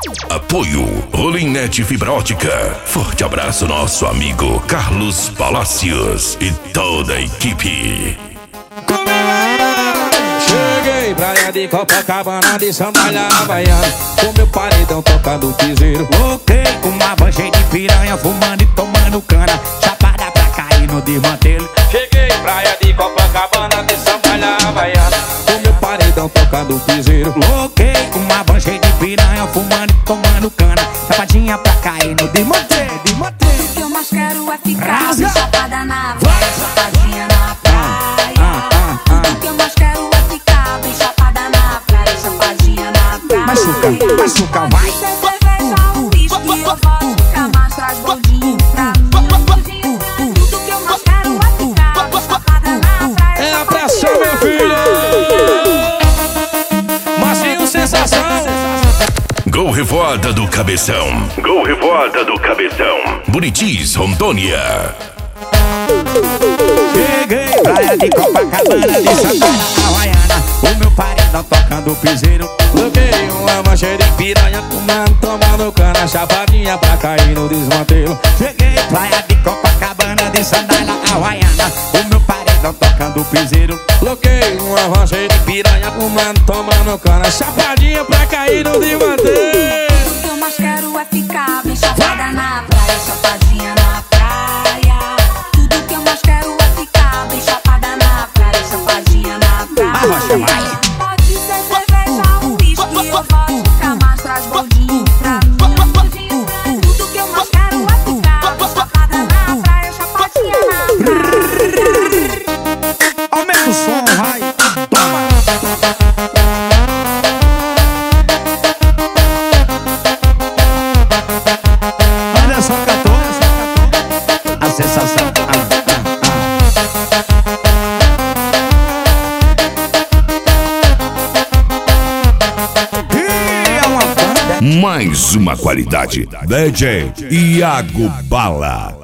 Apoio Rolinete Fibra Ótica. Forte abraço nosso amigo Carlos Palacios e toda a equipe. Cheguei, praia de Copacabana, de sandália havaiana, com meu paredão tocando piseiro. Voltei com uma van cheia de piranha, fumando e tomando cana, chapada pra cair no desmantelo. Cheguei, praia de Copacabana, de sandália havaiana, com meu paredão tocando piseiro. Voltei com uma van cheia de piranha, fumando e tomando cana, chapadinha pra cair no desmantelo. O que eu mais quero é ficar chapada na praia, chapadinha na praia. Tudo que eu mais quero é ficar bem chapada na praia, chapadinha na praia. Machuca, vai. Se é cerveja, uísque, eu vodka, mas traz gordinho pra mim. Tudo que eu mais quero é ficar bem chapada na praia. É a pressão, meu filho. Marcinho Sensação. Gol Revoada do Cabeção. Gol Revoada do Cabeção. Buritis, Rondônia. Cheguei, praia de Copacabana, de sandália havaiana, o meu paredão tocando piseiro. Coloquei uma mancha de piranha, fumando, tomando cana, chapadinha pra cair no desmantelo. Cheguei, praia de Copacabana, de sandália havaiana, o meu paredão tocando piseiro. Coloquei uma mancha de piranha, fumando, tomando cana, chapadinha pra cair no desmantelo. O que eu mais quero é ficar bem chapada na praia, chapadinha na praia. Tudo que eu mais quero é ficar bem chapada na praia, chapadinha na praia. Pode ser cerveja, uísque, eu vodka, mas traz gordinho pra mim. Tudo que eu mais quero é ficar bem chapada na praia, chapadinha na praia. Aumenta o som, vai. Toma. Olha só, cantor, a sensação. Mais uma qualidade. DJ Iago Bala.